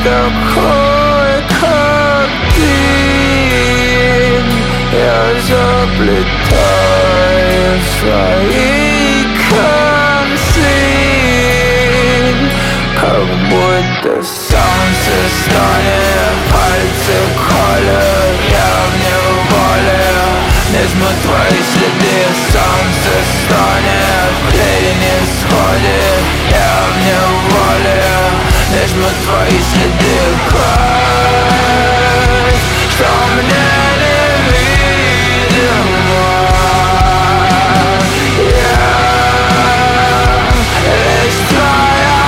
такой, как ты. Я заплетаю свои концы, как будто солнце стонет, пальцы колют, я в неволе. Нежму твои следы, солнце стонет, клей не сходит, я в неволе. Нежму твои следы, кровь, что мне невидимо. Лишь твоя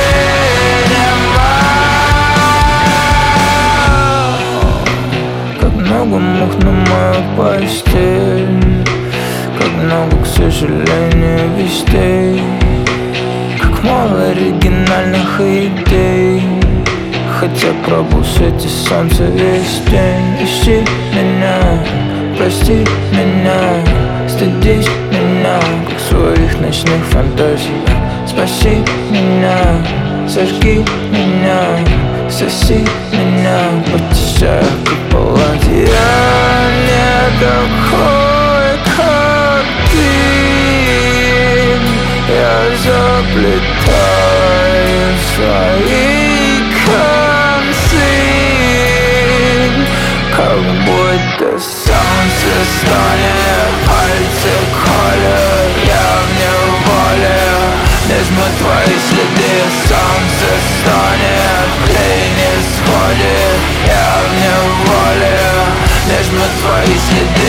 видимо. Как много мух на мою постель, как много, к сожалению, вестей, как мало оригинальных идей. Хотя пробовал светить солнце весь день. Ищи меня, прости меня, стыдись меня, как своих ночных фантазий. Спаси меня, сожги меня, соси меня, потешая куполати. Я не такой, как ты. Я заплетаю свои концы, как будто солнце стонет, пальцы колют, я в неволе. Нежму твои следы, солнце стонет, клей не сходит, я в неволе. Нежму твои следы.